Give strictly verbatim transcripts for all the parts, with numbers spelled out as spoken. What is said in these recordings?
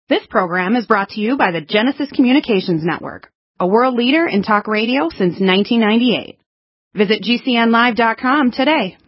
This program is brought to you by the Genesis Communications Network, a world leader in talk radio since nineteen ninety-eight. Visit G C N live dot com today.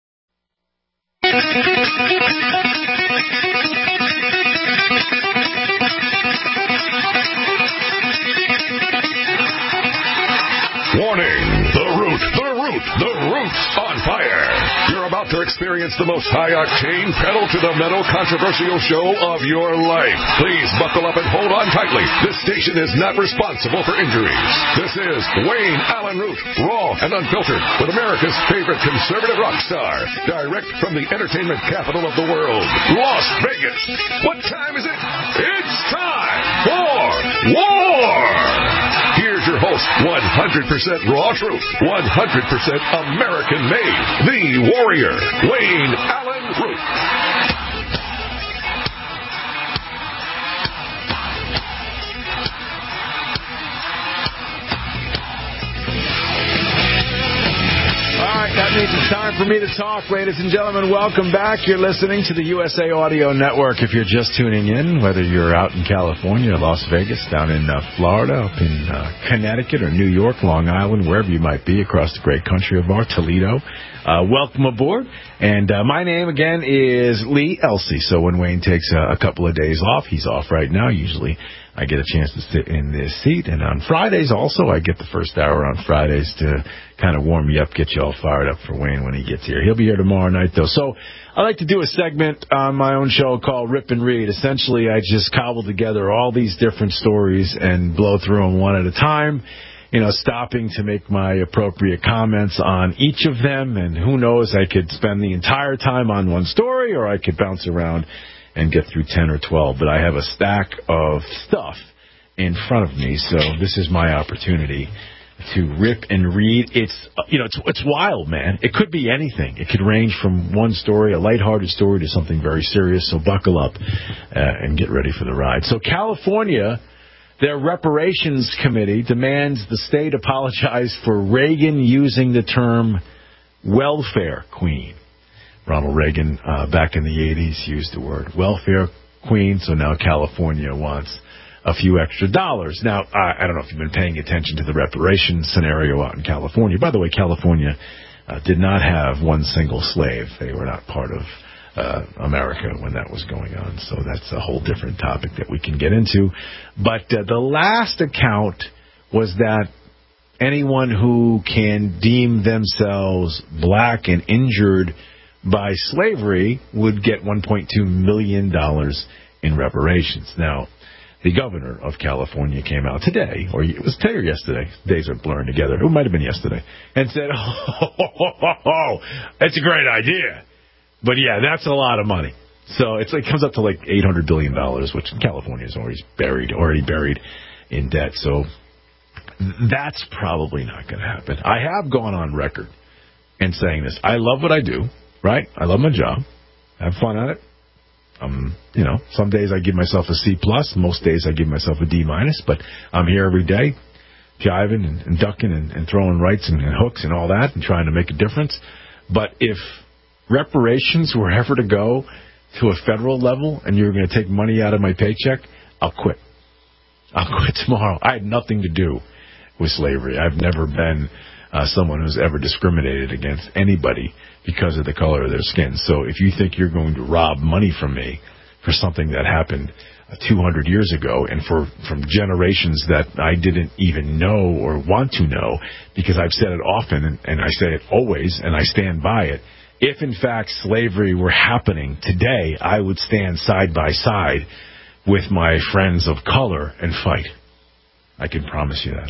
Warning! The Root, the Root, the Root's on fire! You're about to experience the most high-octane, pedal-to-the-metal controversial show of your life. Please buckle up and hold on tightly. This station is not responsible for injuries. This is Wayne Allen Root, raw and unfiltered, with America's favorite conservative rock star, direct from the entertainment capital of the world, Las Vegas. What time is it? It's time for war! Here's your host, one hundred percent raw truth, one hundred percent American-made, the warrior, Wayne Allen Root. That means it's time for me to talk, ladies and gentlemen. Welcome back. You're listening to the U S A Audio Network. If you're just tuning in, whether you're out in California, Las Vegas, down in uh, Florida, up in uh, Connecticut or New York, Long Island, wherever you might be across the great country of our Toledo, uh, welcome aboard. And uh, my name, again, is Lee Elsey. So when Wayne takes a, a couple of days off, he's off right now usually, I get a chance to sit in this seat. And on Fridays also, I get the first hour on Fridays to kind of warm you up, get you all fired up for Wayne when he gets here. He'll be here tomorrow night, though. So I like to do a segment on my own show called Rip and Read. Essentially, I just cobble together all these different stories and blow through them one at a time, you know, stopping to make my appropriate comments on each of them. And who knows, I could spend the entire time on one story, or I could bounce around and get through ten or twelve. But I have a stack of stuff in front of me, so this is my opportunity to rip and read. It's, you know, it's, it's wild, man. It could be anything. It could range from one story, a lighthearted story, to something very serious. So buckle up uh, and get ready for the ride. So California, their reparations committee demands the state apologize for Reagan using the term welfare queen. Ronald Reagan, uh, back in the eighties, used the word welfare queen, so now California wants a few extra dollars. Now, I, I don't know if you've been paying attention to the reparations scenario out in California. By the way, California uh, did not have one single slave. They were not part of uh, America when that was going on, so that's a whole different topic that we can get into. But uh, the last account was that anyone who can deem themselves black and injured by slavery would get one point two million dollars in reparations. Now, the governor of California came out today, or it was today or yesterday, days are blurring together, it might have been yesterday, and said, oh, oh, oh, oh, oh, that's a great idea. But yeah, that's a lot of money. So it's like, it comes up to like eight hundred billion dollars, which California is already buried, already buried in debt. So that's probably not going to happen. I have gone on record in saying this. I love what I do. Right? I love my job. I have fun at it. Um, you know, some days I give myself a C plus. Most days I give myself a D minus. But I'm here every day, jiving and, and ducking and, and throwing rights and, and hooks and all that, and trying to make a difference. But if reparations were ever to go to a federal level, and you're going to take money out of my paycheck, I'll quit. I'll quit tomorrow. I had nothing to do with slavery. I've never been uh, someone who's ever discriminated against anybody because of the color of their skin. So if you think you're going to rob money from me for something that happened uh, two hundred years ago, and for from generations that I didn't even know or want to know, because I've said it often, and, and I say it always, and I stand by it, if in fact slavery were happening today, I would stand side by side with my friends of color and fight. I can promise you that.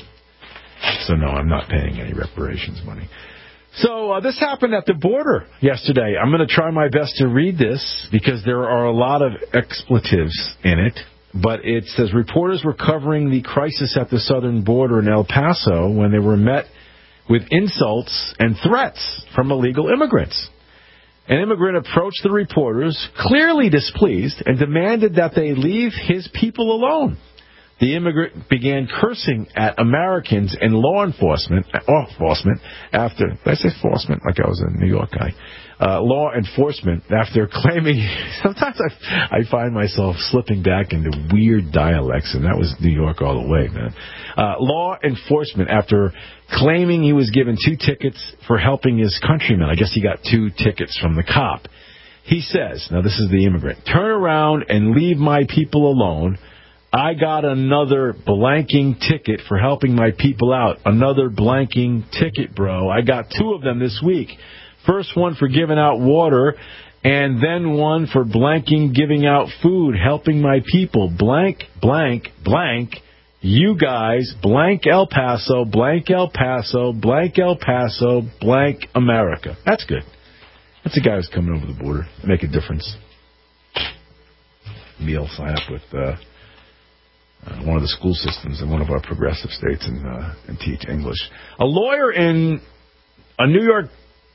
So no, I'm not paying any reparations money. So uh, this happened at the border yesterday. I'm going to try my best to read this because there are a lot of expletives in it. But it says reporters were covering the crisis at the southern border in El Paso when they were met with insults and threats from illegal immigrants. An immigrant approached the reporters, clearly displeased, and demanded that they leave his people alone. the immigrant began cursing at Americans and law enforcement, or enforcement after, did I say enforcement like I was a New York guy, uh, law enforcement after claiming, sometimes I, I find myself slipping back into weird dialects, and that was New York all the way, man. Uh, law enforcement after claiming he was given two tickets for helping his countrymen. I guess he got two tickets from the cop. He says, now this is the immigrant, turn around and leave my people alone. I got another blanking ticket for helping my people out. Another blanking ticket, bro. I got two of them this week. First one for giving out water, and then one for blanking giving out food, helping my people. Blank, blank, blank. You guys, blank El Paso, blank El Paso, blank El Paso, blank America. That's good. That's a guy who's coming over the border to make a difference. Maybe he'll sign up with... Uh, Uh, one of the school systems in one of our progressive states and, uh, and teach English. A lawyer in a New York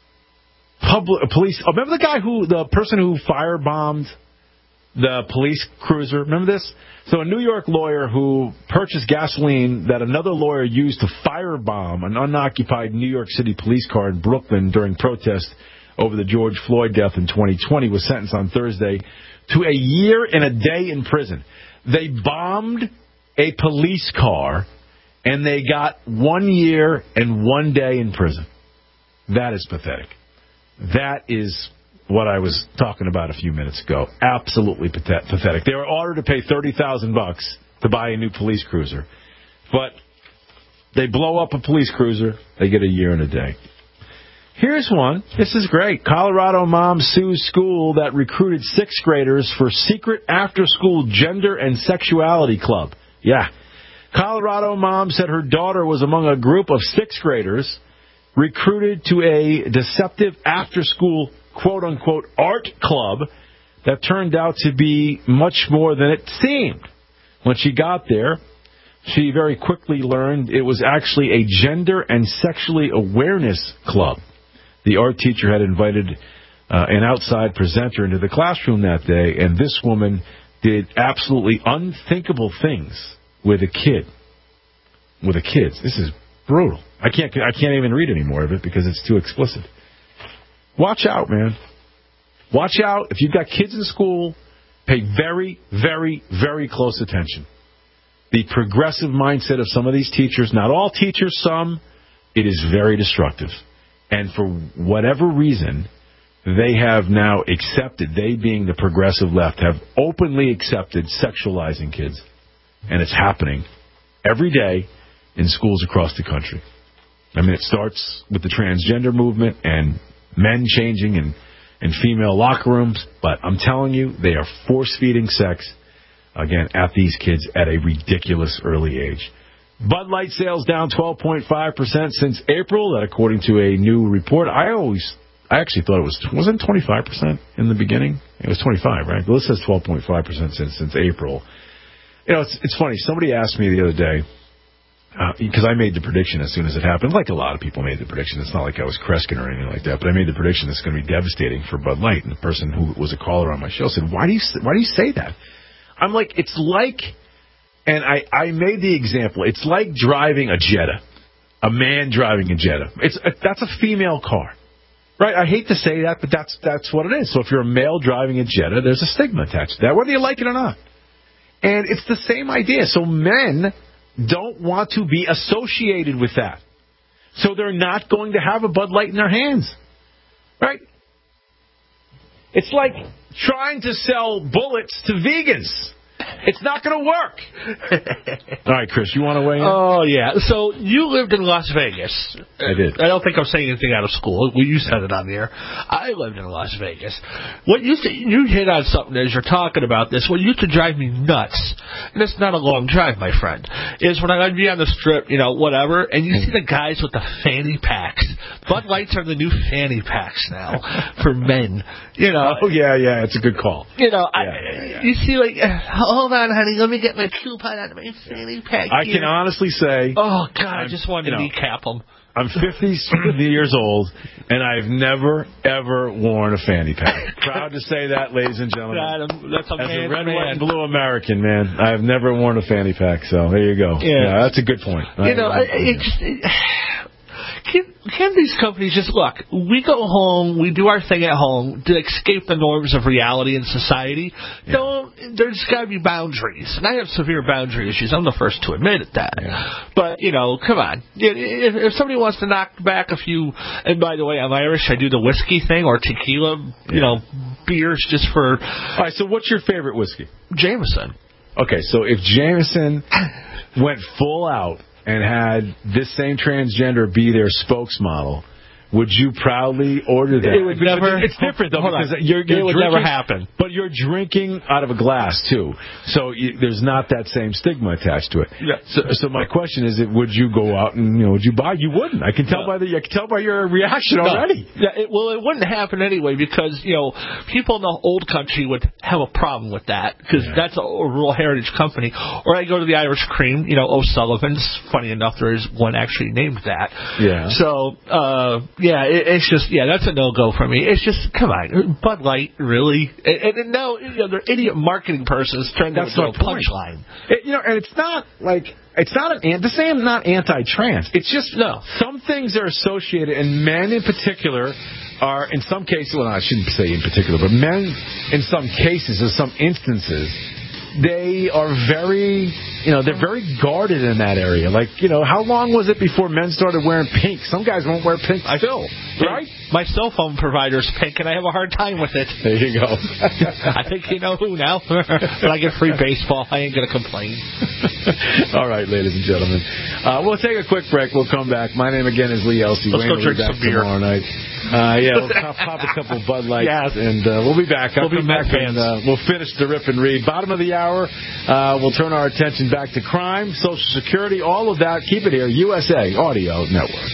public police. Oh, remember the guy who, the person who firebombed the police cruiser? Remember this? So a New York lawyer who purchased gasoline that another lawyer used to firebomb an unoccupied New York City police car in Brooklyn during protest over the George Floyd death in twenty twenty was sentenced on Thursday to a year and a day in prison. They bombed a police car, and they got one year and one day in prison. That is pathetic. That is what I was talking about a few minutes ago. Absolutely pathetic. They were ordered to pay thirty thousand bucks to buy a new police cruiser, but they blow up a police cruiser. They get a year and a day. Here's one. This is great. Colorado mom sues school that recruited sixth graders for secret after-school gender and sexuality club. Yeah. Colorado mom said her daughter was among a group of sixth graders recruited to a deceptive after-school, quote-unquote, art club that turned out to be much more than it seemed. When she got there, she very quickly learned it was actually a gender and sexually awareness club. The art teacher had invited uh, an outside presenter into the classroom that day, and this woman did absolutely unthinkable things with a kid. With the kids. This is brutal. I can't I can't even read any more of it because it's too explicit. Watch out, man. Watch out. If you've got kids in school, pay very, very, very close attention. The progressive mindset of some of these teachers, not all teachers, some, it is very destructive. And for whatever reason, they have now accepted, they being the progressive left, have openly accepted sexualizing kids. And it's happening every day in schools across the country. I mean, it starts with the transgender movement and men changing in, in female locker rooms. But I'm telling you, they are force-feeding sex, again, at these kids at a ridiculous early age. Bud Light sales down twelve point five percent since April, that according to a new report. I always, I actually thought it was, wasn't it twenty-five percent in the beginning? It was twenty-five, right? The list says twelve point five percent since since April. You know, it's it's funny. Somebody asked me the other day, because uh, I made the prediction as soon as it happened. Like a lot of people made the prediction. It's not like I was Kreskin or anything like that, but I made the prediction it's going to be devastating for Bud Light. And the person who was a caller on my show said, "Why do you why do you say that?" I'm like, it's like. And I, I made the example. It's like driving a Jetta, a man driving a Jetta. It's a, that's a female car, right? I hate to say that, but that's that's what it is. So if you're a male driving a Jetta, there's a stigma attached to that, whether you like it or not. And it's the same idea. So men don't want to be associated with that. So they're not going to have a Bud Light in their hands, right? It's like trying to sell bullets to vegans. It's not going to work. All right, Chris, you want to weigh in? Oh, yeah. So you lived in Las Vegas. I did. I don't think I'm saying anything out of school. Well, you said it on the air. I lived in Las Vegas. What used to, you hit on something as you're talking about this. What used to drive me nuts, and it's not a long drive, my friend, is when I'd be on the strip, you know, whatever, and you see the guys with the fanny packs. Bud Lights are the new fanny packs now for men. You know. Oh, yeah, yeah. It's a good call. You know, yeah, I, yeah, yeah. you see, like, hold on, honey, let me get my coupon out of my fanny pack. I here. can honestly say... Oh, God, I'm, I just wanted to you know, kneecap them. I'm fifty years old, and I've never, ever worn a fanny pack. Proud to say that, ladies and gentlemen. God, that's a As man, a red, man. white, and blue American, man, I've never worn a fanny pack, so there you go. Yeah, yeah that's a good point. You know, I, it just... It, Can, can these companies just, look, we go home, we do our thing at home to escape the norms of reality in society. Yeah. Don't, there's got to be boundaries. And I have severe boundary issues. I'm the first to admit it that. Yeah. But, you know, come on. If, if somebody wants to knock back a few, and by the way, I'm Irish, I do the whiskey thing or tequila, you yeah. know, beers just for... All right, so what's your favorite whiskey? Jameson. Okay, so if Jameson went full out and had this same transgender be their spokesmodel, would you proudly order that? It would never. It's different though, because you're, you're it would drinking, never happen. But you're drinking out of a glass too, so you, there's not that same stigma attached to it. Yeah. So, so my question is, it would you go out and you know would you buy? You wouldn't. I can tell no. by the I can tell by your reaction no. already. Yeah. It, well, it wouldn't happen anyway because you know people in the old country would have a problem with that because yeah. that's a, a rural heritage company. Or I go to the Irish Cream, you know, O'Sullivan's. Funny enough, there is one actually named that. Yeah. So. uh Yeah, it, it's just, yeah, that's a no-go for me. It's just, come on, Bud Light, really? And, and now, you know, they're idiot marketing persons trying to do a punchline. You know, and it's not like, it's not an, to say I'm not anti-trans. It's just, no. Some things are associated, and men in particular are, in some cases, well, I shouldn't say in particular, but men, in some cases, in some instances, they are very, you know, they're very guarded in that area. Like, you know, how long was it before men started wearing pink? Some guys won't wear pink still, right? My cell phone provider's pink, and I have a hard time with it. There you go. I think you know who now. When I get free baseball, I ain't going to complain. All right, ladies and gentlemen. Uh, we'll take a quick break. We'll come back. My name again is Lee Elsey. Let's Wayne go drink will be back some beer. tomorrow night. Uh, yeah, we'll pop, pop a couple Bud Lights, yes. and uh, we'll be back. I'll we'll come be back and uh, we'll finish the rip and read. Bottom of the hour, uh, we'll turn our attention back to crime, Social Security, all of that. Keep it here, U S A Audio Network.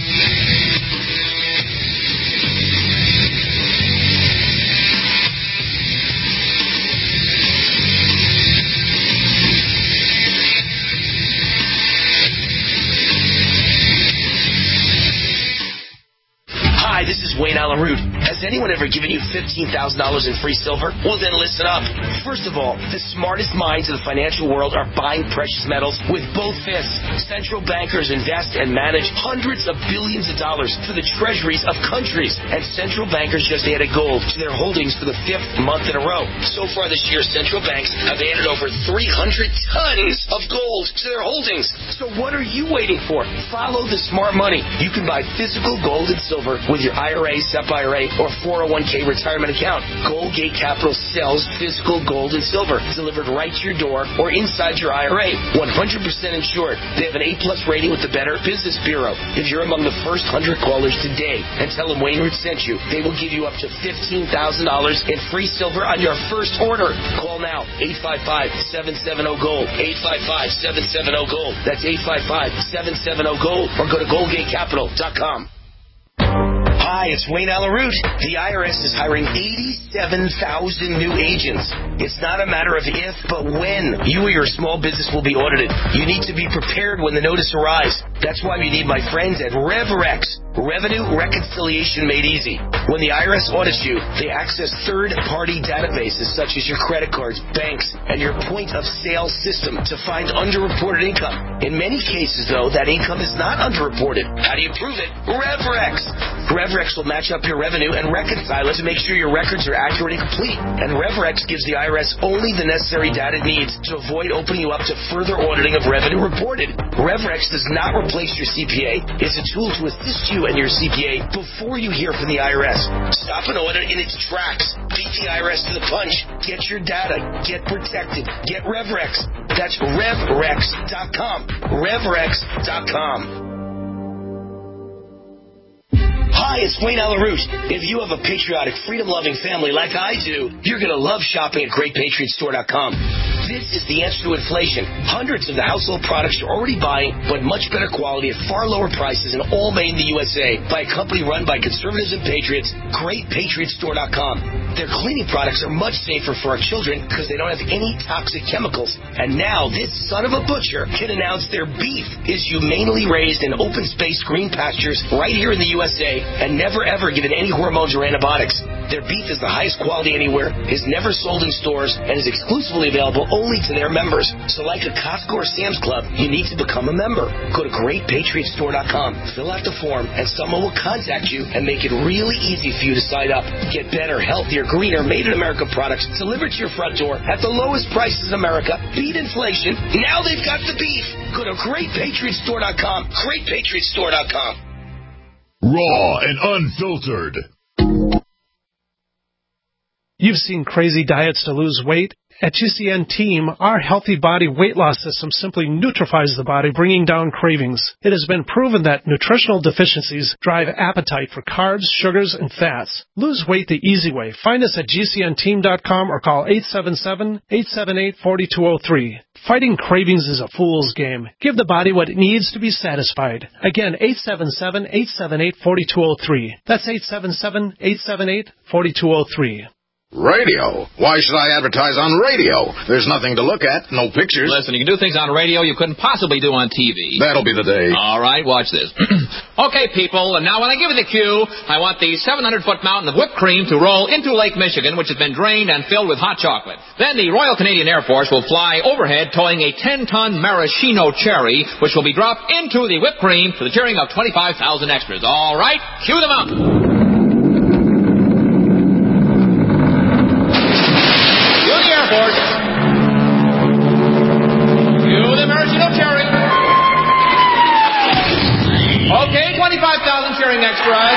Hi, this is Wayne Allen Root. Has anyone ever given you fifteen thousand dollars in free silver? Well, then listen up. First of all, the smartest minds of the financial world are buying precious metals with both fists. Central bankers invest and manage hundreds of billions of dollars for the treasuries of countries. And central bankers just added gold to their holdings for the fifth month in a row. So far this year, central banks have added over three hundred tons of gold to their holdings. So what are you waiting for? Follow the smart money. You can buy physical gold and silver with your I R A, S E P I R A, or four oh one k retirement account. Goldgate Capital sells physical gold and silver delivered right to your door or inside your I R A. one hundred percent insured. They have an A-plus rating with the Better Business Bureau. If you're among the first one hundred callers today and tell them Wayne Root sent you, they will give you up to fifteen thousand dollars in free silver on your first order. Call now, eight five five, seven seven zero, GOLD, eight five five, seven seven zero, GOLD. That's eight five five, seven seven zero, GOLD, or go to goldgate capital dot com. Hi, it's Wayne Allen Root. The I R S is hiring eighty-seven thousand new agents. It's not a matter of if, but when you or your small business will be audited. You need to be prepared when the notice arrives. That's why you need my friends at RevRex. Revenue reconciliation made easy. When the I R S audits you, they access third-party databases such as your credit cards, banks, and your point-of-sale system to find underreported income. In many cases, though, that income is not underreported. How do you prove it? RevRex. RevRex will match up your revenue and reconcile it to make sure your records are accurate and complete. And RevRex gives the I R S only the necessary data it needs to avoid opening you up to further auditing of revenue reported. RevRex does not replace your C P A. It's a tool to assist you and your C P A before you hear from the I R S. Stop an audit in its tracks. Beat the I R S to the punch. Get your data. Get protected. Get RevRex. That's RevRex dot com. RevRex dot com. Hi, it's Wayne Allen Root. If you have a patriotic, freedom-loving family like I do, you're going to love shopping at Great Patriot Store dot com. This is the answer to inflation. Hundreds of the household products you're already buying, but much better quality at far lower prices and all made in the U S A by a company run by conservatives and patriots, Great Patriot Store dot com. Their cleaning products are much safer for our children because they don't have any toxic chemicals. And now this son of a butcher can announce their beef is humanely raised in open space green pastures right here in the U S A and never ever given any hormones or antibiotics. Their beef is the highest quality anywhere, is never sold in stores, and is exclusively available only to their members. So like a Costco or Sam's Club, you need to become a member. Go to Great Patriot Store dot com, fill out the form, and someone will contact you and make it really easy for you to sign up. Get better, healthier, greener, made-in-America products delivered to your front door at the lowest prices in America. Beat inflation. Now they've got the beef. Go to Great Patriot Store dot com, Great Patriot Store dot com. Raw and unfiltered. You've seen crazy diets to lose weight. At G C N Team, our Healthy Body Weight Loss System simply neutralizes the body, bringing down cravings. It has been proven that nutritional deficiencies drive appetite for carbs, sugars, and fats. Lose weight the easy way. Find us at G C N team dot com or call eight seven seven, eight seven eight, four two zero three. Fighting cravings is a fool's game. Give the body what it needs to be satisfied. Again, eight seven seven, eight seven eight, four two zero three. That's eight seven seven, eight seven eight, four two zero three. Radio? Why should I advertise on radio? There's nothing to look at, no pictures. Listen, you can do things on radio you couldn't possibly do on T V. That'll be the day. All right, watch this. Okay, people, and now when I give you the cue, I want the seven hundred foot mountain of whipped cream to roll into Lake Michigan, which has been drained and filled with hot chocolate. Then the Royal Canadian Air Force will fly overhead towing a ten ton maraschino cherry, which will be dropped into the whipped cream to the cheering of twenty-five thousand extras. All right, cue them up. twenty-five thousand cheering extras.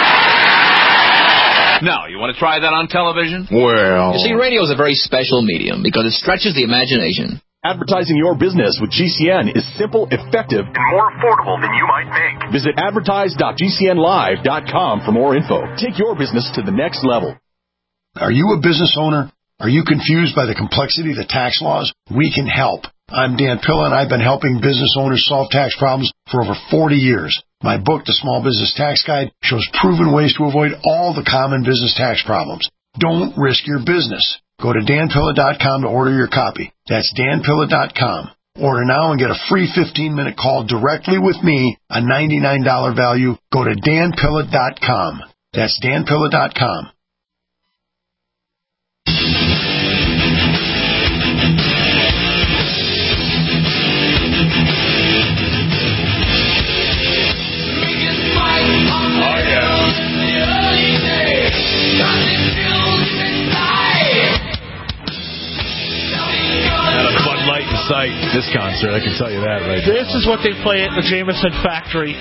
Now, you want to try that on television? Well... You see, radio is a very special medium because it stretches the imagination. Advertising your business with G C N is simple, effective, and more affordable than you might think. Visit advertise dot G C N live dot com for more info. Take your business to the next level. Are you a business owner? Are you confused by the complexity of the tax laws? We can help. I'm Dan Pilla, and I've been helping business owners solve tax problems for over forty years. My book, The Small Business Tax Guide, shows proven ways to avoid all the common business tax problems. Don't risk your business. Go to Dan Pilla dot com to order your copy. That's Dan Pilla dot com. Order now and get a free fifteen minute call directly with me, a ninety-nine dollars value. Go to Dan Pilla dot com. That's Dan Pilla dot com. Sight, this concert, I can tell you that right This now. is what they play at the Jameson factory.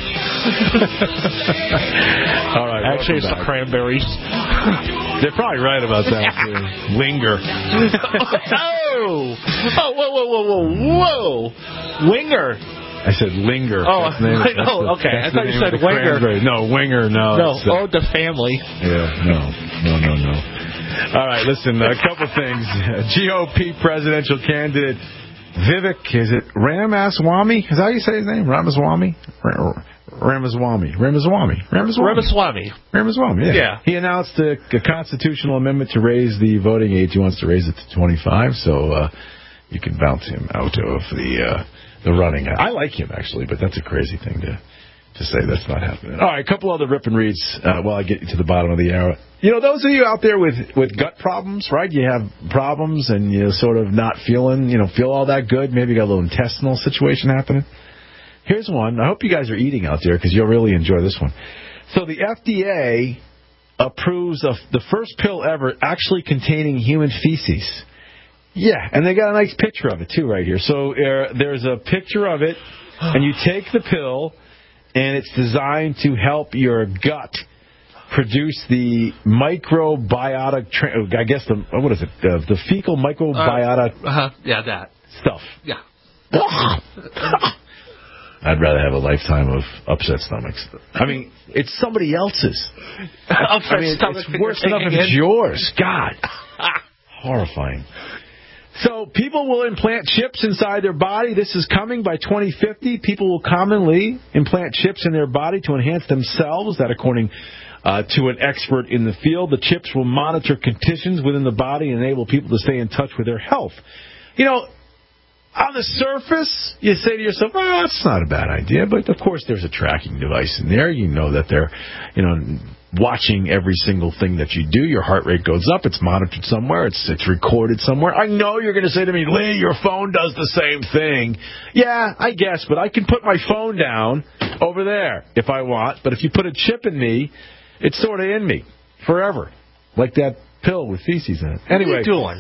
All right. Actually, it's back. The Cranberries. They're probably right about that, too. Linger. oh! Oh, whoa, whoa, whoa, whoa, whoa! Winger. I said linger. Oh, name, I know. Okay. I thought you said Winger. No, Winger, no. No, oh, the family. Yeah, no. No, no, no. All right, listen, a couple things. G O P presidential candidate Vivek, is it Ramaswamy? Is that how you say his name? Ramaswamy? Ramaswamy. Ramaswamy. Ramaswamy. Ramaswamy. Ramaswamy, yeah. yeah. He announced a, a constitutional amendment to raise the voting age. He wants to raise it to twenty-five, so uh, you can bounce him out of the uh, the running. I like him, actually, but that's a crazy thing to to say that's not happening. All right, a couple other rip and reads uh, while I get you to the bottom of the hour. You know, those of you out there with, with gut problems, right? You have problems and you're sort of not feeling, you know, feel all that good. Maybe you got a little intestinal situation happening. Here's one. I hope you guys are eating out there because you'll really enjoy this one. So the F D A approves of the first pill ever actually containing human feces. Yeah, and they got a nice picture of it, too, right here. So uh, there's a picture of it, and you take the pill, and it's designed to help your gut produce the microbiotic, tra- I guess, the what is it, uh, the fecal microbiota uh, uh-huh. Yeah, that. stuff. Yeah. I'd rather have a lifetime of upset stomachs. I mean, it's somebody else's. upset I mean, stomach it's worse enough if it's yours. God. Horrifying. So people will implant chips inside their body. This is coming by twenty fifty. People will commonly implant chips in their body to enhance themselves. That, according uh, to an expert in the field, the chips will monitor conditions within the body and enable people to stay in touch with their health. You know, on the surface, you say to yourself, "Oh, that's not a bad idea." But of course, there's a tracking device in there. You know that they're, you know, watching every single thing that you do. Your heart rate goes up. It's monitored somewhere. It's it's recorded somewhere. I know you're going to say to me, "Lee, your phone does the same thing." Yeah, I guess, but I can put my phone down over there if I want. But if you put a chip in me, it's sort of in me forever, like that pill with feces in it. Anyway, what are you doing?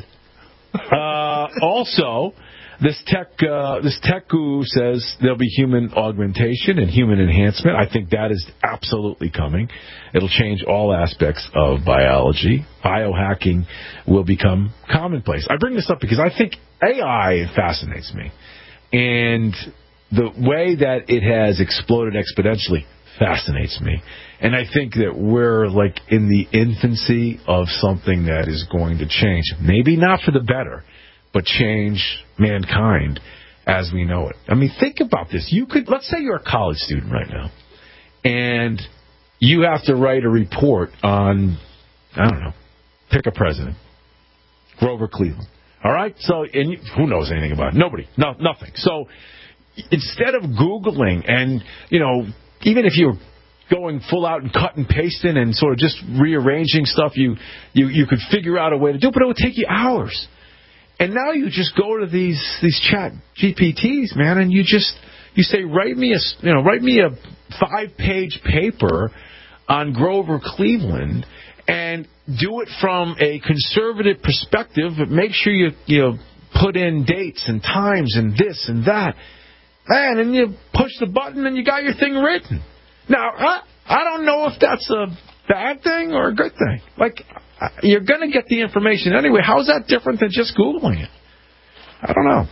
uh, also. This tech, uh, this tech guru says there'll be human augmentation and human enhancement. I think that is absolutely coming. It'll change all aspects of biology. Biohacking will become commonplace. I bring this up because I think A I fascinates me. And the way that it has exploded exponentially fascinates me. And I think that we're like in the infancy of something that is going to change. Maybe not for the better, but change mankind as we know it. I mean, think about this. You could, let's say you're a college student right now, and you have to write a report on, I don't know, pick a president, Grover Cleveland. All right? So, and you, who knows anything about it? Nobody. No, nothing. So, instead of Googling and, you know, even if you're going full out and cut and pasting and sort of just rearranging stuff, you, you, you could figure out a way to do it, but it would take you hours. And now you just go to these these chat G P Ts, man, and you just you say, write me a you know write me a five page paper on Grover Cleveland, and do it from a conservative perspective. But make sure you you know, put in dates and times and this and that, man, and you push the button and you got your thing written. Now I I don't know if that's a bad thing or a good thing. Like, you're going to get the information anyway. How is that different than just Googling it? I don't know.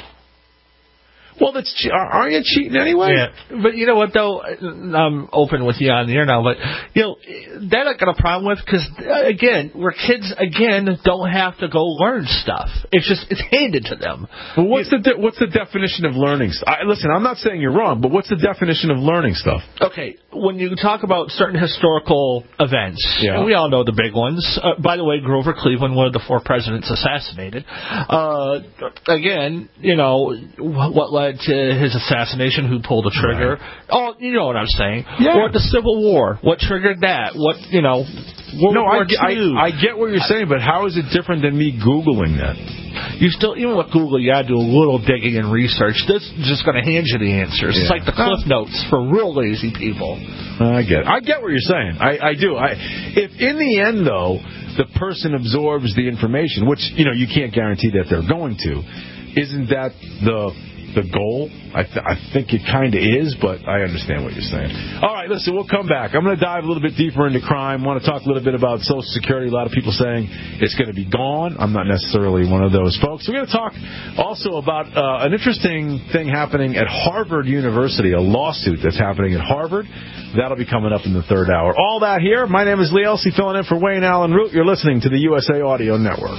Well, that's aren't you cheating anyway? Yeah, but you know what, though? I'm open with you on the air now, but, you know, that I got a problem with because, again, where kids, again, don't have to go learn stuff. It's just, it's handed to them. Well, what's the de- what's the definition of learning stuff? Listen, I'm not saying you're wrong, but what's the definition of learning stuff? Okay, when you talk about certain historical events, yeah. and we all know the big ones. Uh, by the way, Grover Cleveland, one of the four presidents assassinated. Uh, again, you know, what led to his assassination, who pulled the trigger. Right. Oh, you know what I'm saying. Yeah. Or the Civil War. What triggered that? What, you know, World no, War I, I, I get what you're saying, but how is it different than me Googling that? You still, even with Google, you got to do a little digging and research. This is just going to hand you the answers. Yeah. It's like the Cliff Notes for real lazy people. I get it. I get what you're saying. I, I do. I, if in the end, though, the person absorbs the information, which, you know, you can't guarantee that they're going to, isn't that the the goal? I, th- I think it kind of is, but I understand what you're saying. All right, listen, we'll come back. I'm going to dive a little bit deeper into crime. I want to talk a little bit about Social Security. A lot of people saying it's going to be gone. I'm not necessarily one of those folks. We're going to talk also about uh, an interesting thing happening at Harvard University, a lawsuit that's happening at Harvard. That'll be coming up in the third hour. All that here. My name is Lee Elsey, filling in for Wayne Allen Root. You're listening to the U S A Audio Network.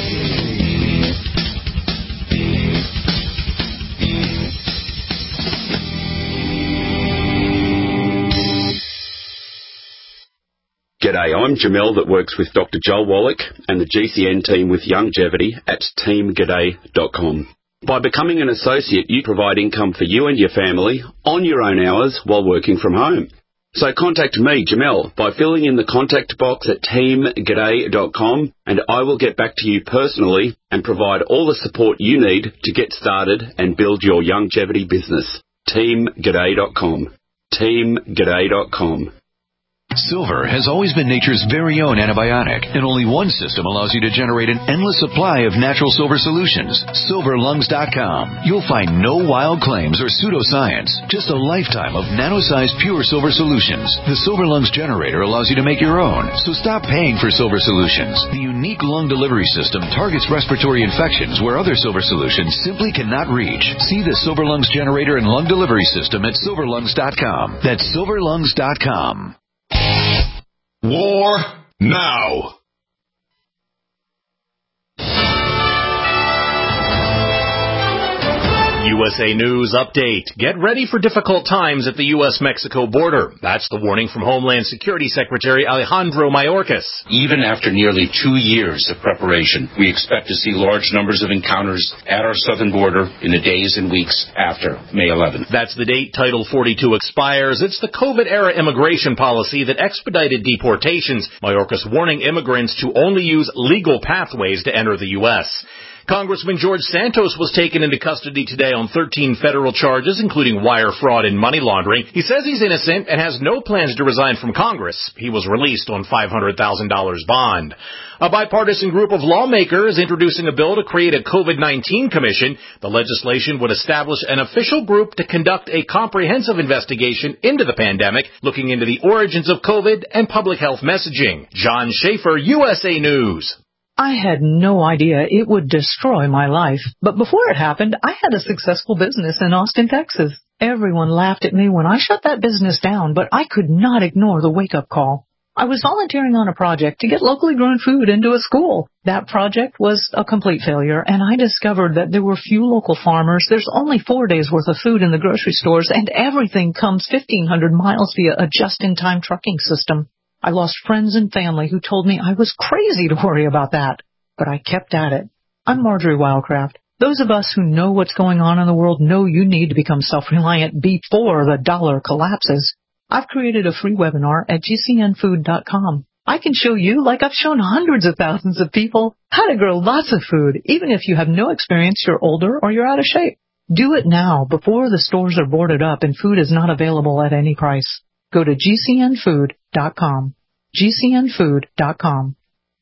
G'day, I'm Jamel that works with Doctor Joel Wallach and the G C N team with Longevity at team g'day dot com. By becoming an associate, you provide income for you and your family on your own hours while working from home. So contact me, Jamel, by filling in the contact box at team g'day dot com, and I will get back to you personally and provide all the support you need to get started and build your longevity business. team g'day dot com. team g'day dot com. Silver has always been nature's very own antibiotic, and only one system allows you to generate an endless supply of natural silver solutions. silver lungs dot com. You'll find no wild claims or pseudoscience, just a lifetime of nano-sized pure silver solutions. The Silver Lungs generator allows you to make your own, so stop paying for silver solutions. The unique lung delivery system targets respiratory infections where other silver solutions simply cannot reach. See the Silver Lungs generator and lung delivery system at silver lungs dot com. That's silver lungs dot com. War now. U S A News Update. Get ready for difficult times at the U S Mexico border. That's the warning from Homeland Security Secretary Alejandro Mayorkas. Even after nearly two years of preparation, we expect to see large numbers of encounters at our southern border in the days and weeks after May eleventh. That's the date Title forty-two expires. It's the COVID-era immigration policy that expedited deportations. Mayorkas warning immigrants to only use legal pathways to enter the U S Congressman George Santos was taken into custody today on thirteen federal charges, including wire fraud and money laundering. He says he's innocent and has no plans to resign from Congress. He was released on five hundred thousand dollars bond. A bipartisan group of lawmakers introducing a bill to create a COVID nineteen commission. The legislation would establish an official group to conduct a comprehensive investigation into the pandemic, looking into the origins of COVID and public health messaging. John Schaefer, U S A News. I had no idea it would destroy my life, but before it happened, I had a successful business in Austin, Texas. Everyone laughed at me when I shut that business down, but I could not ignore the wake-up call. I was volunteering on a project to get locally grown food into a school. That project was a complete failure, and I discovered that there were few local farmers. There's only four days worth of food in the grocery stores, and everything comes fifteen hundred miles via a just-in-time trucking system. I lost friends and family who told me I was crazy to worry about that, but I kept at it. I'm Marjorie Wildcraft. Those of us who know what's going on in the world know you need to become self-reliant before the dollar collapses. I've created a free webinar at G C N food dot com. I can show you, like I've shown hundreds of thousands of people, how to grow lots of food, even if you have no experience, you're older, or you're out of shape. Do it now before the stores are boarded up and food is not available at any price. Go to G C N food dot com. G C N food dot com.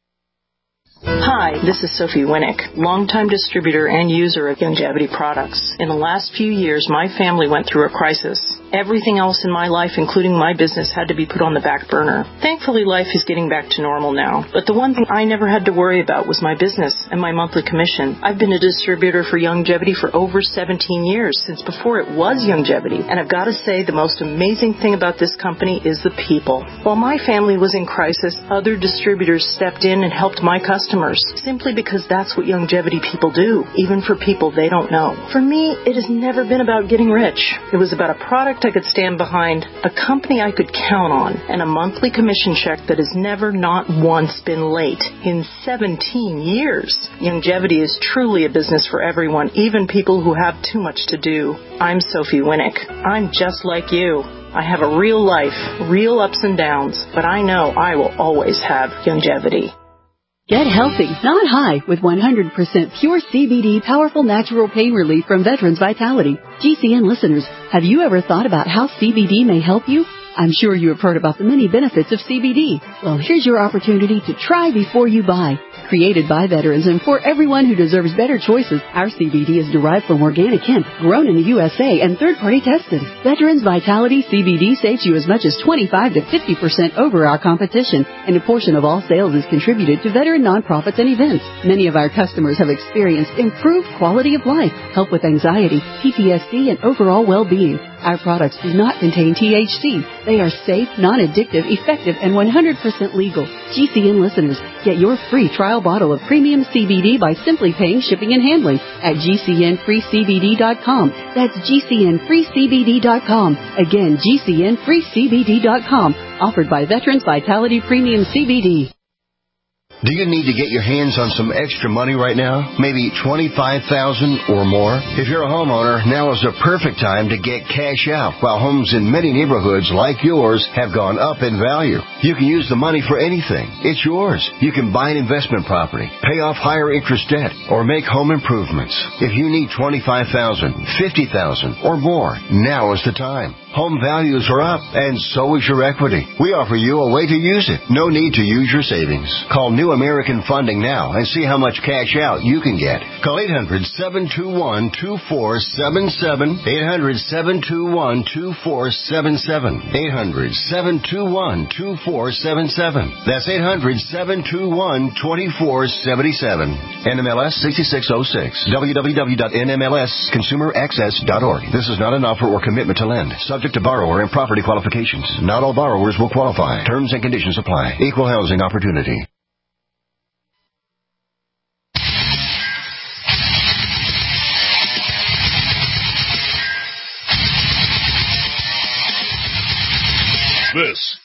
Hi, this is Sophie Winnick, longtime distributor and user of Youngevity products. In the last few years, my family went through a crisis. Everything else in my life, including my business, had to be put on the back burner. Thankfully, life is getting back to normal now. But the one thing I never had to worry about was my business and my monthly commission. I've been a distributor for Youngevity for over seventeen years, since before it was Youngevity. And I've got to say, the most amazing thing about this company is the people. While my family was in crisis, other distributors stepped in and helped my customers, simply because that's what Youngevity people do, even for people they don't know. For me, it has never been about getting rich. It was about a product I could stand behind, a company I could count on, and a monthly commission check that has never, not once, been late in seventeen years. Youngevity is truly a business for everyone, even people who have too much to do. I'm Sophie Winnick. I'm just like you. I have a real life, real ups and downs, but I know I will always have Youngevity. Get healthy, not high, with one hundred percent pure C B D powerful natural pain relief from Veterans Vitality. G C N listeners, have you ever thought about how C B D may help you? I'm sure you have heard about the many benefits of C B D. Well, here's your opportunity to try before you buy. Created by veterans and for everyone who deserves better choices, our C B D is derived from organic hemp, grown in the U S A and third-party tested. Veterans Vitality C B D saves you as much as twenty-five to fifty percent over our competition, and a portion of all sales is contributed to veteran nonprofits and events. Many of our customers have experienced improved quality of life, help with anxiety, P T S D, and overall well-being. Our products do not contain T H C. They are safe, non-addictive, effective, and one hundred percent legal. G C N listeners, get your free trial bottle of premium C B D by simply paying shipping and handling at G C N free C B D dot com. That's G C N free C B D dot com. Again, G C N free C B D dot com. Offered by Veterans Vitality Premium C B D. Do you need to get your hands on some extra money right now? Maybe twenty-five thousand dollars or more? If you're a homeowner, now is the perfect time to get cash out while homes in many neighborhoods like yours have gone up in value. You can use the money for anything. It's yours. You can buy an investment property, pay off higher interest debt, or make home improvements. If you need twenty-five thousand dollars, fifty thousand dollars, or more, now is the time. Home values are up, and so is your equity. We offer you a way to use it. No need to use your savings. Call New American Funding now and see how much cash out you can get. Call eight hundred, seven two one, two four seven seven, eight hundred, seven two one, two four seven seven, eight hundred, seven two one, two four seven seven. That's eight hundred, seven two one, two four seven seven. N M L S six six oh six. w w w dot n m l s consumer access dot org. This is not an offer or commitment to lend. Subject to borrower and property qualifications. Not all borrowers will qualify. Terms and conditions apply. Equal housing opportunity.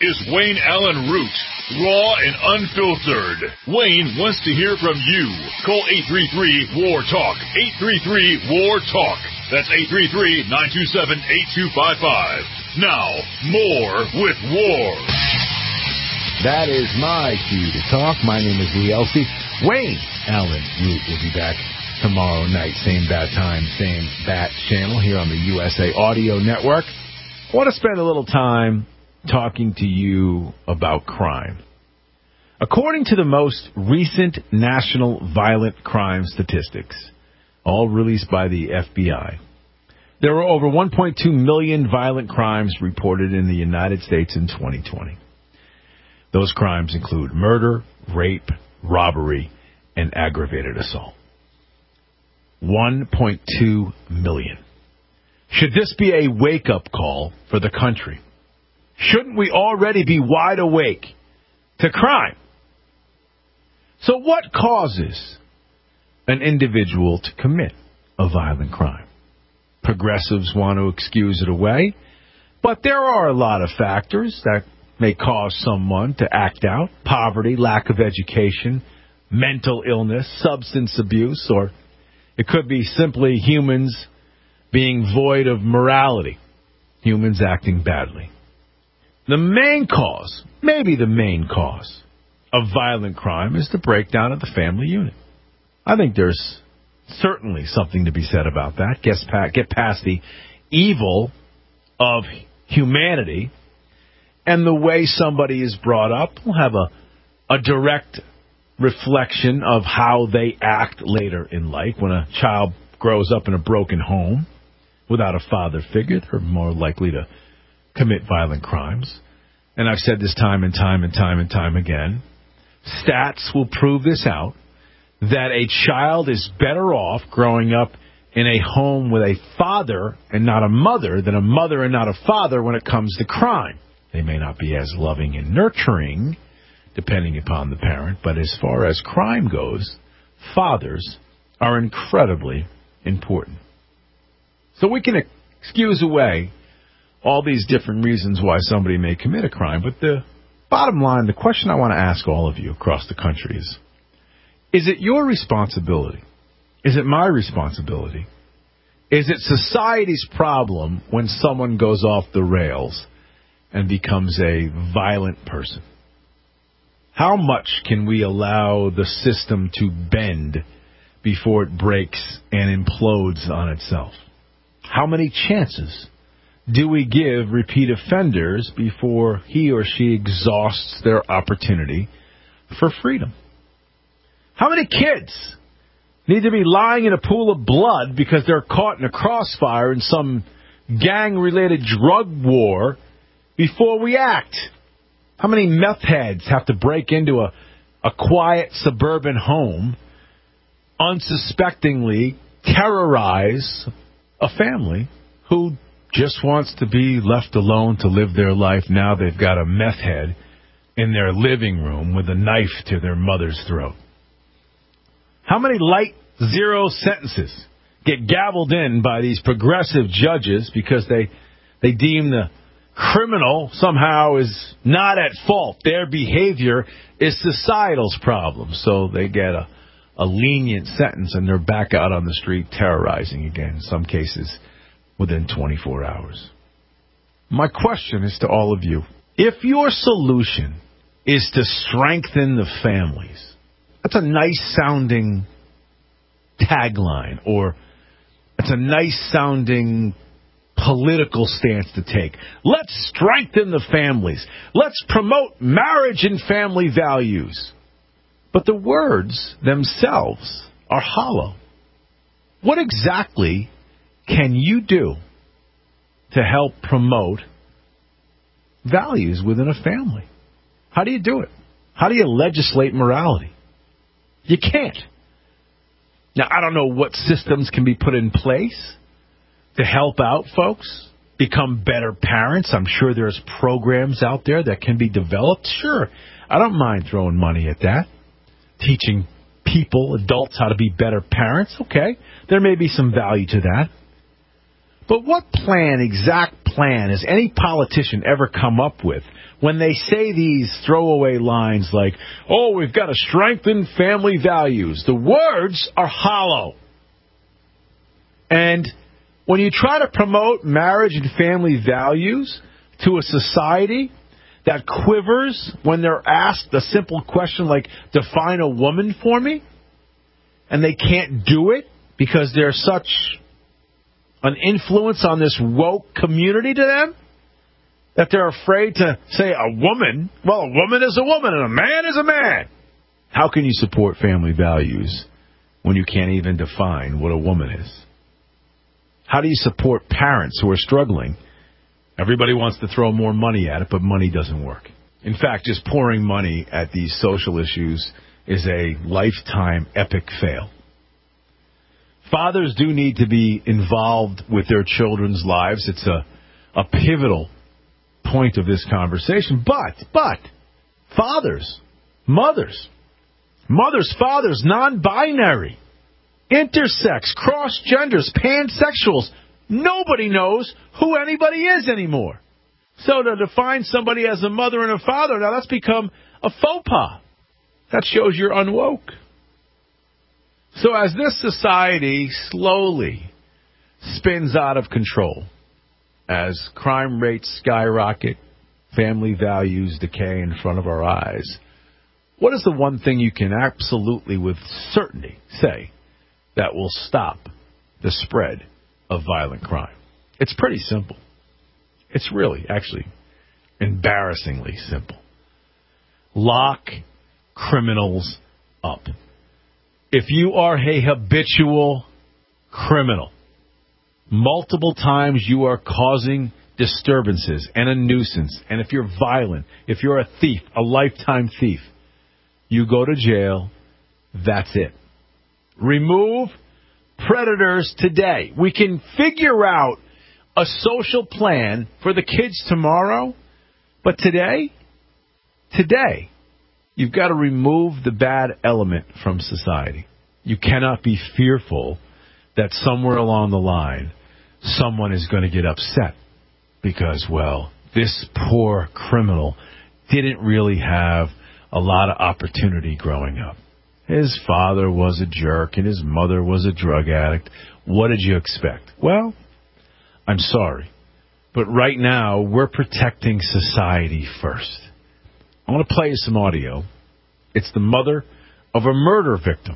is Wayne Allen Root, raw and unfiltered. Wayne wants to hear from you. Call eight three three, W A R, TALK, eight three three, W A R, TALK. That's eight three three, nine two seven, eight two five five. Now, more with War. That is my cue to talk. My name is Lee Elsey. Wayne Allen Root will be back tomorrow night. Same bat time, same bat channel here on the U S A Audio Network. I want to spend a little time talking to you about crime. According to the most recent national violent crime statistics, all released by the F B I, there were over one point two million violent crimes reported in the United States in twenty twenty. Those crimes include murder, rape, robbery, and aggravated assault. one point two million. Should this be a wake-up call for the country? Shouldn't we already be wide awake to crime? So what causes an individual to commit a violent crime? Progressives want to excuse it away, but there are a lot of factors that may cause someone to act out. Poverty, lack of education, mental illness, substance abuse, or it could be simply humans being void of morality, humans acting badly. The main cause, maybe the main cause, of violent crime is the breakdown of the family unit. I think there's certainly something to be said about that. Get past the evil of humanity, and the way somebody is brought up will have a, a direct reflection of how they act later in life. When a child grows up in a broken home without a father figure, they're more likely to commit violent crimes. And I've said this time and time and time and time again. Stats will prove this out, that a child is better off growing up in a home with a father and not a mother than a mother and not a father when it comes to crime. They may not be as loving and nurturing, depending upon the parent, but as far as crime goes, fathers are incredibly important. So we can excuse away all these different reasons why somebody may commit a crime, but the bottom line, the question I want to ask all of you across the country is, is it your responsibility? Is it my responsibility? Is it society's problem when someone goes off the rails and becomes a violent person? How much can we allow the system to bend before it breaks and implodes on itself? How many chances do we give repeat offenders before he or she exhausts their opportunity for freedom? How many kids need to be lying in a pool of blood because they're caught in a crossfire in some gang-related drug war before we act? How many meth heads have to break into a, a quiet suburban home, unsuspectingly terrorize a family who just wants to be left alone to live their life? Now they've got a meth head in their living room with a knife to their mother's throat. How many light zero sentences get gavelled in by these progressive judges because they they deem the criminal somehow is not at fault? Their behavior is societal's problem. So they get a, a lenient sentence and they're back out on the street terrorizing again, in some cases within twenty-four hours. My question is to all of you. If your solution is to strengthen the families, that's a nice-sounding tagline, or it's a nice-sounding political stance to take. Let's strengthen the families. Let's promote marriage and family values. But the words themselves are hollow. What exactly can you do to help promote values within a family? How do you do it? How do you legislate morality? You can't. Now, I don't know what systems can be put in place to help out folks become better parents. I'm sure there's programs out there that can be developed. Sure, I don't mind throwing money at that. Teaching people, adults, how to be better parents. Okay, there may be some value to that. But what plan, exact plan, has any politician ever come up with when they say these throwaway lines like, oh, we've got to strengthen family values? The words are hollow. And when you try to promote marriage and family values to a society that quivers when they're asked a simple question like, define a woman for me, and they can't do it because they're such an influence on this woke community to them that they're afraid to say a woman, well, a woman is a woman and a man is a man. How can you support family values when you can't even define what a woman is? How do you support parents who are struggling? Everybody wants to throw more money at it, but money doesn't work. In fact, just pouring money at these social issues is a lifetime epic fail. Fathers do need to be involved with their children's lives. It's a, a pivotal point of this conversation. But, but, fathers, mothers, mothers, fathers, non-binary, intersex, cross-genders, pansexuals, nobody knows who anybody is anymore. So to define somebody as a mother and a father, now that's become a faux pas. That shows you're unwoke. So as this society slowly spins out of control, as crime rates skyrocket, family values decay in front of our eyes, what is the one thing you can absolutely with certainty say that will stop the spread of violent crime? It's pretty simple. It's really, actually, embarrassingly simple. Lock criminals up. If you are a habitual criminal, multiple times you are causing disturbances and a nuisance, and if you're violent, if you're a thief, a lifetime thief, you go to jail, that's it. Remove predators today. We can figure out a social plan for the kids tomorrow, but today, today, you've got to remove the bad element from society. You cannot be fearful that somewhere along the line, someone is going to get upset because, well, this poor criminal didn't really have a lot of opportunity growing up. His father was a jerk and his mother was a drug addict. What did you expect? Well, I'm sorry, but right now we're protecting society first. I want to play you some audio. It's the mother of a murder victim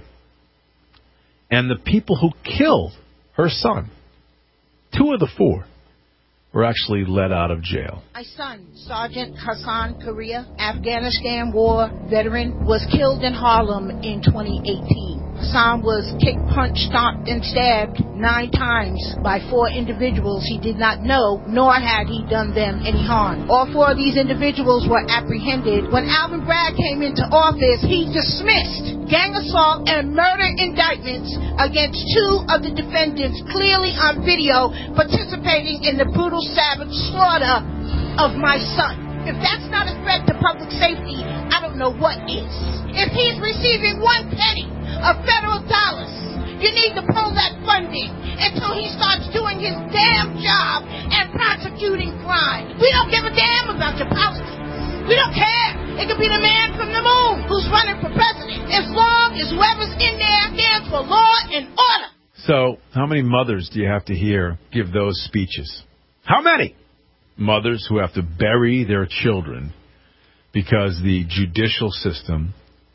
and the people who killed her son. Two of the four were actually let out of jail. My son, Sergeant Hassan Korea, Afghanistan war veteran, was killed in Harlem in twenty eighteen. Hassan was kicked, punched, stomped, and stabbed nine times by four individuals he did not know, nor had he done them any harm. All four of these individuals were apprehended. When Alvin Bragg came into office, he dismissed gang assault and murder indictments against two of the defendants, clearly on video, participating in the brutal, savage slaughter of my son. If that's not a threat to public safety, I don't know what is. If he's receiving one penny of federal dollars, you need to pull that funding until he starts doing his damn job and prosecuting crime. We don't give a damn about your politics. We don't care. It could be the man from the moon who's running for president, as long as whoever's in there stands for law and order. So, how many mothers do you have to hear give those speeches? How many? Mothers who have to bury their children because the judicial system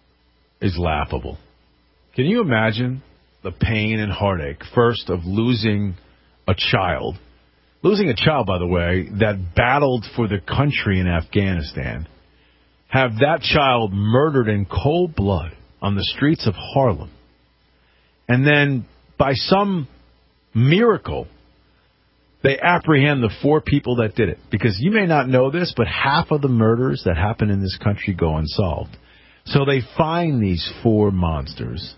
is laughable. Can you imagine the pain and heartache, first, of losing a child? Losing a child, by the way, that battled for the country in Afghanistan. Have that child murdered in cold blood on the streets of Harlem. And then, by some miracle, they apprehend the four people that did it. Because you may not know this, but half of the murders that happen in this country go unsolved. So they find these four monsters.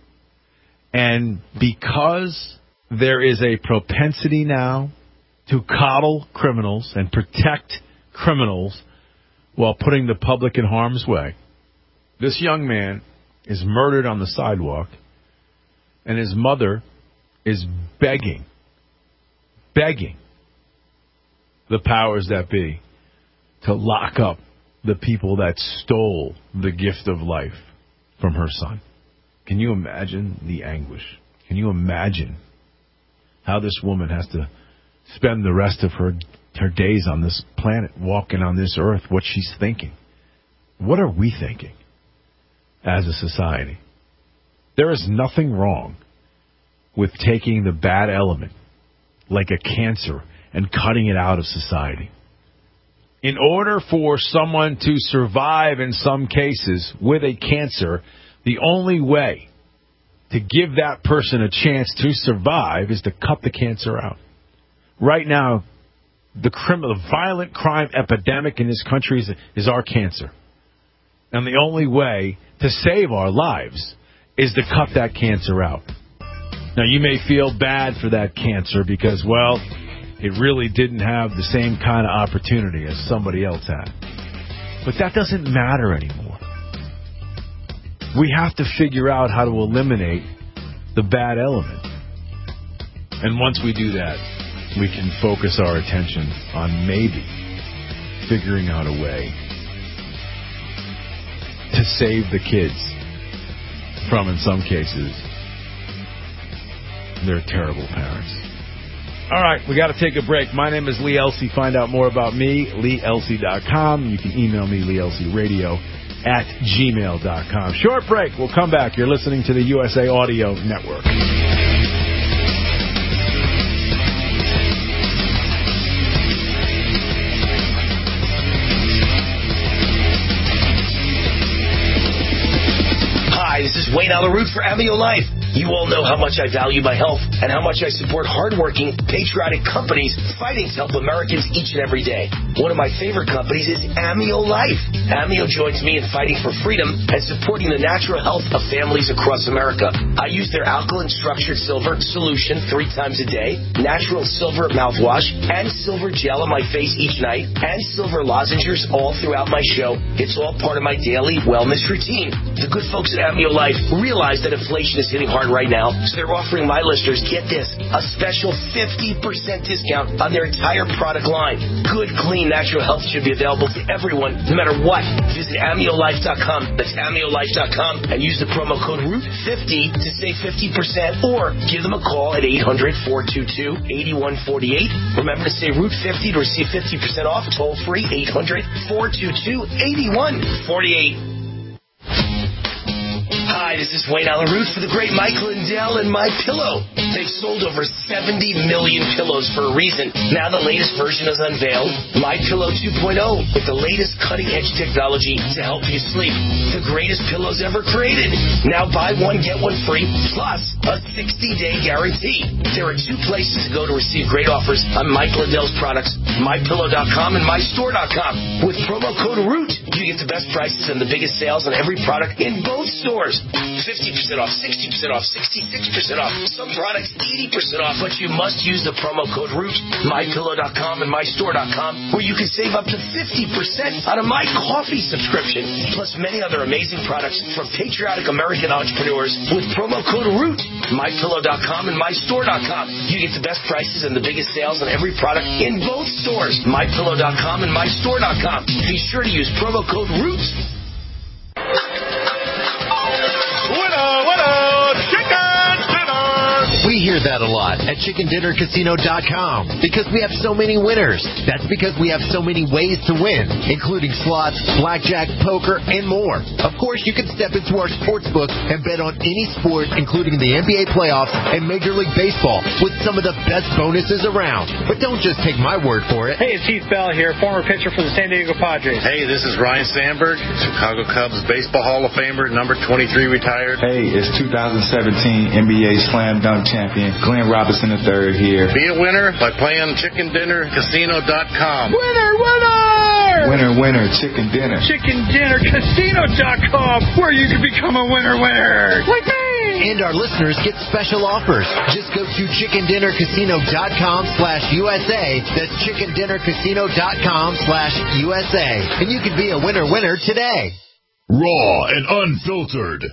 And because there is a propensity now to coddle criminals and protect criminals while putting the public in harm's way, this young man is murdered on the sidewalk, and his mother is begging, begging the powers that be to lock up the people that stole the gift of life from her son. Can you imagine the anguish? Can you imagine how this woman has to spend the rest of her her days on this planet, walking on this earth, what she's thinking? What are we thinking as a society? There is nothing wrong with taking the bad element, like a cancer, and cutting it out of society. In order for someone to survive in some cases with a cancer, the only way to give that person a chance to survive is to cut the cancer out. Right now, the criminal, violent crime epidemic in this country is, is our cancer. And the only way to save our lives is to cut that cancer out. Now, you may feel bad for that cancer because, well, it really didn't have the same kind of opportunity as somebody else had. But that doesn't matter anymore. We have to figure out how to eliminate the bad element. And once we do that, we can focus our attention on maybe figuring out a way to save the kids from, in some cases, their terrible parents. All right, we got to take a break. My name is Lee Elsey. Find out more about me, lee elsey dot com. You can email me, lee elsey radio at gmail dot com. Short break. We'll come back. You're listening to the U S A Audio Network. Hi, this is Wayne Alaroot for Amio Life. You all know how much I value my health and how much I support hardworking, patriotic companies fighting to help Americans each and every day. One of my favorite companies is Amio Life. Amio joins me in fighting for freedom and supporting the natural health of families across America. I use their alkaline structured silver solution three times a day, natural silver mouthwash, and silver gel on my face each night, and silver lozenges all throughout my show. It's all part of my daily wellness routine. The good folks at Amio Life realize that inflation is hitting hard right now, so they're offering my listeners, get this, a special fifty percent discount on their entire product line. Good, clean, natural health should be available to everyone, no matter what. Visit amio life dot com. That's amio life dot com and use the promo code root fifty to save fifty percent, or give them a call at eight hundred, four two two, eight one four eight. Remember to say root fifty to receive fifty percent off. Toll free, eight hundred, four two two, eight one four eight. Hi, this is Wayne Alaroot for the great Mike Lindell and My Pillow. They've sold over seventy million pillows for a reason. Now the latest version is unveiled, My Pillow two point oh, with the latest cutting-edge technology to help you sleep. The greatest pillows ever created. Now buy one, get one free, plus a sixty-day guarantee. There are two places to go to receive great offers on Mike Lindell's products, my pillow dot com and my store dot com. With promo code ROOT, you get the best prices and the biggest sales on every product in both stores. fifty percent off, sixty percent off, sixty-six percent off, some products eighty percent off, but you must use the promo code ROOT, my pillow dot com and my store dot com, where you can save up to fifty percent on a My Coffee subscription, plus many other amazing products from patriotic American entrepreneurs with promo code ROOT, my pillow dot com and my store dot com. You get the best prices and the biggest sales on every product in both stores, my pillow dot com and my store dot com. Be sure to use promo code ROOT. We hear that a lot at chicken dinner casino dot com because we have so many winners. That's because we have so many ways to win, including slots, blackjack, poker, and more. Of course, you can step into our sports book and bet on any sport, including the N B A playoffs and Major League Baseball, with some of the best bonuses around. But don't just take my word for it. Hey, it's Heath Bell here, former pitcher for the San Diego Padres. Hey, this is Ryan Sandberg, Chicago Cubs Baseball Hall of Famer, number twenty-three retired. Hey, it's two thousand seventeen N B A Slam Dunk champion Glenn Robinson the third here. Be a winner by playing chicken dinner casino dot com. Winner, winner! Winner, winner, chicken dinner. chicken dinner casino dot com, where you can become a winner, winner. Like me! And our listeners get special offers. Just go to chicken dinner casino dot com slash U S A. That's chicken dinner casino dot com slash U S A. And you can be a winner, winner today. Raw and unfiltered.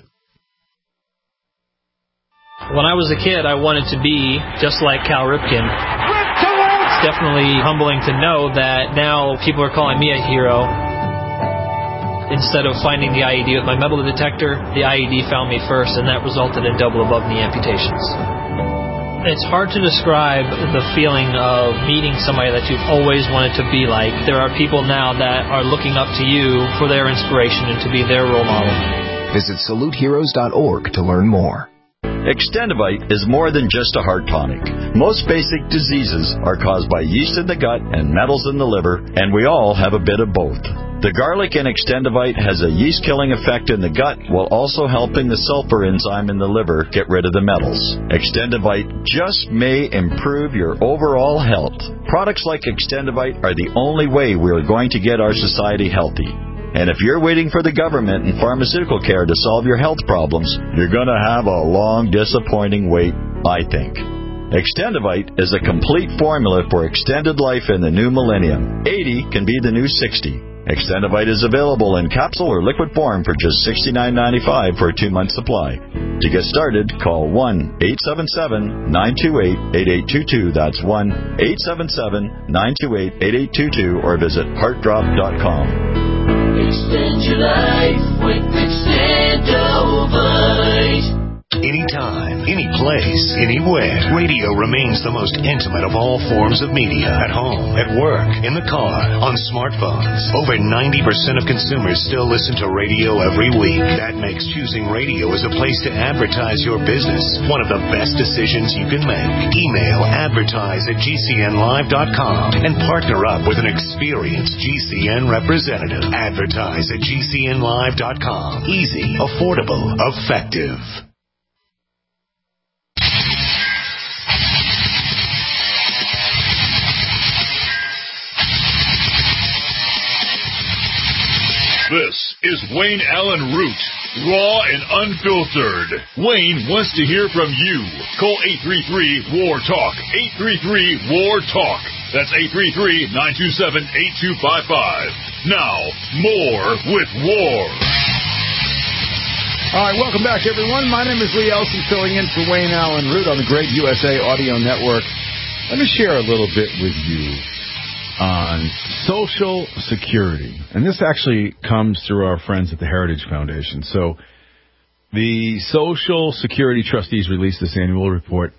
When I was a kid, I wanted to be just like Cal Ripken. Rip to left definitely humbling to know that now people are calling me a hero. Instead of finding the I E D with my metal detector, the I E D found me first, and that resulted in double above knee amputations. It's hard to describe the feeling of meeting somebody that you've always wanted to be like. There are people now that are looking up to you for their inspiration and to be their role model. Visit salute heroes dot org to learn more. Extendivite is more than just a heart tonic. Most basic diseases are caused by yeast in the gut and metals in the liver, and we all have a bit of both. The garlic in Extendivite has a yeast-killing effect in the gut while also helping the sulfur enzyme in the liver get rid of the metals. Extendivite just may improve your overall health. Products like Extendivite are the only way we are going to get our society healthy. And if you're waiting for the government and pharmaceutical care to solve your health problems, you're going to have a long, disappointing wait, I think. Extendivite is a complete formula for extended life in the new millennium. eighty can be the new sixty. Extendivite is available in capsule or liquid form for just sixty-nine ninety-five for a two-month supply. To get started, call one eight seven seven, nine two eight, eight eight two two. That's one eight seven seven, nine two eight, eight eight two two or visit heart drop dot com. Extend your life with Extendivite. Anytime, any place, anywhere, radio remains the most intimate of all forms of media. At home, at work, in the car, on smartphones. Over ninety percent of consumers still listen to radio every week. That makes choosing radio as a place to advertise your business one of the best decisions you can make. Email advertise at G C N live dot com and partner up with an experienced G C N representative. Advertise at G C N live dot com. Easy, affordable, effective. This is Wayne Allen Root, raw and unfiltered. Wayne wants to hear from you. Call eight three three, W A R, TALK, eight three three, W A R, TALK. That's eight three three, nine two seven, eight two five five. Now, more with W A R. All right, welcome back, everyone. My name is Lee Elson, filling in for Wayne Allen Root on the great U S A Audio Network. Let me share a little bit with you on Social Security. And this actually comes through our friends at the Heritage Foundation. So the Social Security trustees released this annual report,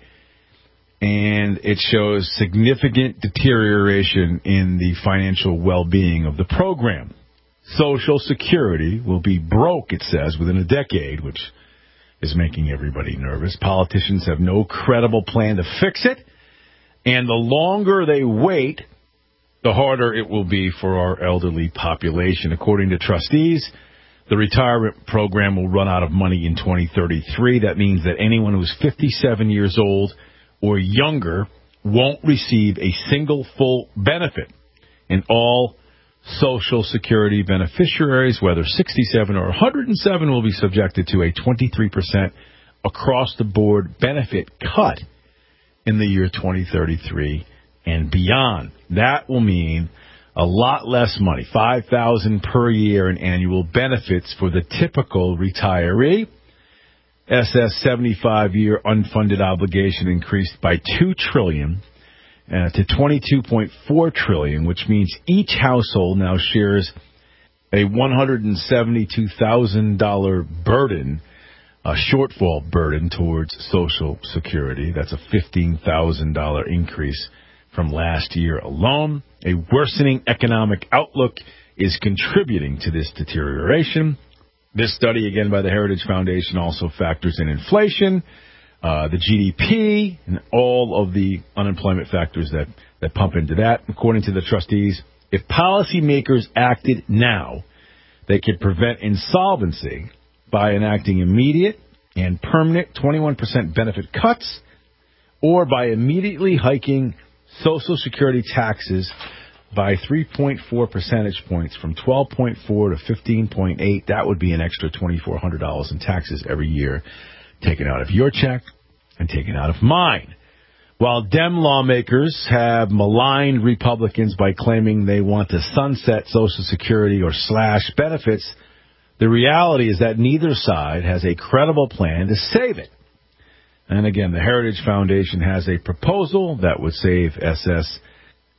and it shows significant deterioration in the financial well-being of the program. Social Security will be broke, it says, within a decade, which is making everybody nervous. Politicians have no credible plan to fix it, and the longer they wait, the harder it will be for our elderly population. According to trustees, the retirement program will run out of money in twenty thirty-three. That means that anyone who's fifty-seven years old or younger won't receive a single full benefit. And all Social Security beneficiaries, whether sixty-seven or one hundred seven, will be subjected to a twenty-three percent across-the-board benefit cut in the year twenty thirty-three and beyond. That will mean a lot less money, five thousand dollars per year in annual benefits for the typical retiree. S S seventy-five year unfunded obligation increased by two trillion dollars uh, to twenty-two point four trillion dollars, which means each household now shares a one hundred seventy-two thousand dollars burden, a shortfall burden towards Social Security. That's a fifteen thousand dollars increase from last year alone. A worsening economic outlook is contributing to this deterioration. This study, again by the Heritage Foundation, also factors in inflation, uh, the G D P, and all of the unemployment factors that, that pump into that. According to the trustees, if policymakers acted now, they could prevent insolvency by enacting immediate and permanent twenty-one percent benefit cuts, or by immediately hiking Social Security taxes by three point four percentage points from twelve point four to fifteen point eight. That would be an extra two thousand four hundred dollars in taxes every year, taken out of your check and taken out of mine. While Dem lawmakers have maligned Republicans by claiming they want to sunset Social Security or slash benefits, the reality is that neither side has a credible plan to save it. And again, the Heritage Foundation has a proposal that would save S S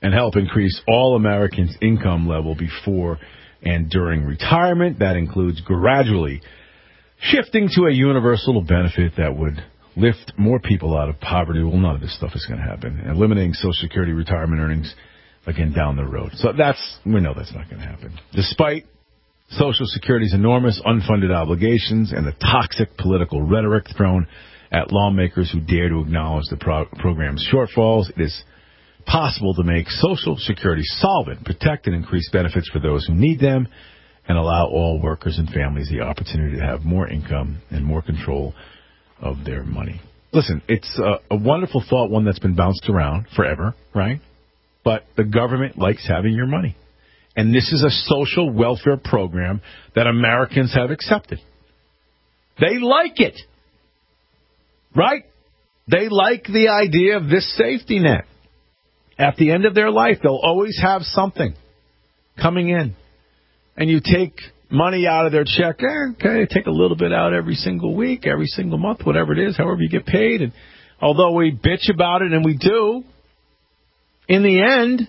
and help increase all Americans' income level before and during retirement. That includes gradually shifting to a universal benefit that would lift more people out of poverty. Well, none of this stuff is going to happen. And eliminating Social Security retirement earnings, again, down the road. So that's, we know that's not going to happen. Despite Social Security's enormous unfunded obligations and the toxic political rhetoric thrown at lawmakers who dare to acknowledge the pro- program's shortfalls, it is possible to make Social Security solvent, protect and increase benefits for those who need them, and allow all workers and families the opportunity to have more income and more control of their money. Listen, it's a, a wonderful thought, one that's been bounced around forever, right? But the government likes having your money. And this is a social welfare program that Americans have accepted. They like it. Right? They like the idea of this safety net. At the end of their life, they'll always have something coming in. And you take money out of their check. Okay, take a little bit out every single week, every single month, whatever it is, however you get paid. And although we bitch about it, and we do, in the end,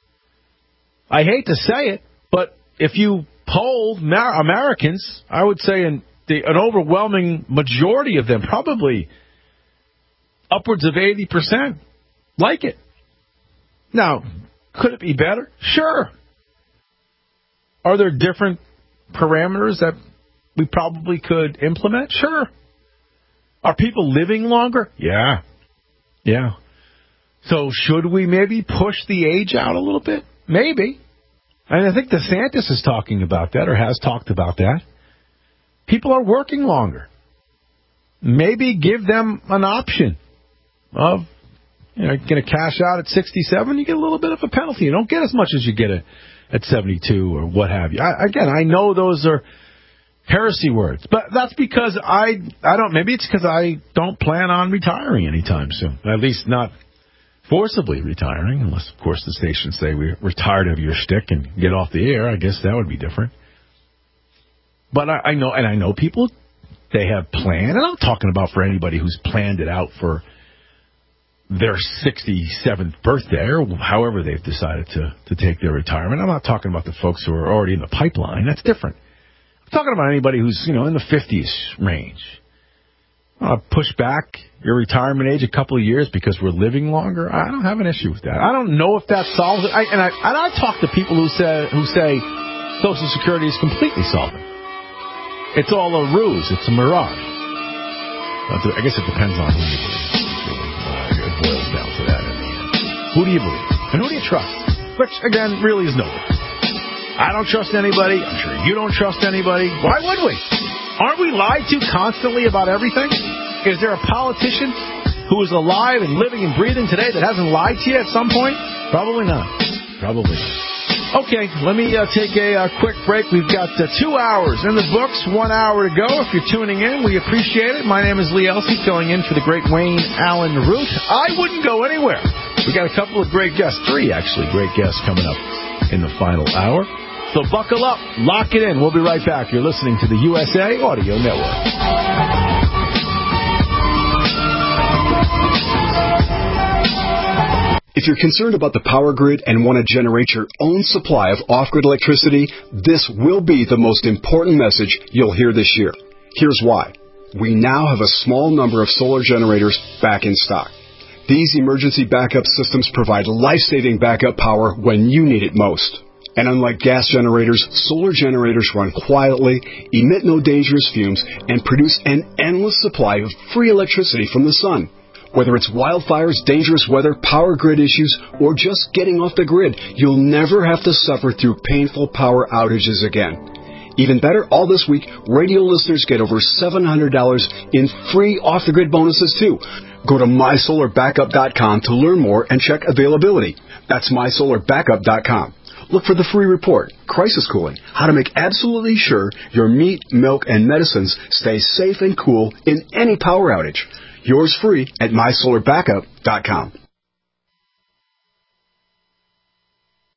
I hate to say it, but if you polled Americans, I would say in the, an overwhelming majority of them, probably upwards of eighty percent, like it. Now, could it be better? Sure. Are there different parameters that we probably could implement? Sure. Are people living longer? Yeah. Yeah. So should we maybe push the age out a little bit? Maybe. And I think DeSantis is talking about that, or has talked about that. People are working longer. Maybe give them an option of, you know, you're going to cash out at sixty-seven, you get a little bit of a penalty. You don't get as much as you get at, at seventy-two or what have you. I, again, I know those are heresy words, but that's because I, I don't, maybe it's because I don't plan on retiring anytime soon. At least not forcibly retiring, unless, of course, the stations say we're, we're tired of your shtick and get off the air. I guess that would be different. But I, I know, and I know people, they have planned, and I'm talking about for anybody who's planned it out for their sixty-seventh birthday, or however they've decided to, to take their retirement. I'm not talking about the folks who are already in the pipeline. That's different. I'm talking about anybody who's, you know, in the fifties range. Uh, push back your retirement age a couple of years because we're living longer. I don't have an issue with that. I don't know if that solves it. I, and I and I talk to people who say who say Social Security is completely solvent. It's all a ruse. It's a mirage. I guess it depends on who you believe. It boils down to that in the end. Who do you believe? And who do you trust? Which, again, really is nobody. I don't trust anybody. I'm sure you don't trust anybody. Why would we? Aren't we lied to constantly about everything? Is there a politician who is alive and living and breathing today that hasn't lied to you at some point? Probably not. Probably not. Okay, let me uh, take a uh, quick break. We've got uh, two hours in the books, one hour to go. If you're tuning in, we appreciate it. My name is Lee Elsey, filling in for the great Wayne Allen Root. I wouldn't go anywhere. We got a couple of great guests, three actually great guests coming up in the final hour. So buckle up, lock it in. We'll be right back. You're listening to the U S A Audio Network. If you're concerned about the power grid and want to generate your own supply of off-grid electricity, this will be the most important message you'll hear this year. Here's why. We now have a small number of solar generators back in stock. These emergency backup systems provide life-saving backup power when you need it most. And unlike gas generators, solar generators run quietly, emit no dangerous fumes, and produce an endless supply of free electricity from the sun. Whether it's wildfires, dangerous weather, power grid issues, or just getting off the grid, you'll never have to suffer through painful power outages again. Even better, all this week, radio listeners get over seven hundred dollars in free off-the-grid bonuses, too. Go to my solar backup dot com to learn more and check availability. That's my solar backup dot com. Look for the free report, Crisis Cooling, how to make absolutely sure your meat, milk, and medicines stay safe and cool in any power outage. Yours free at my solar backup dot com.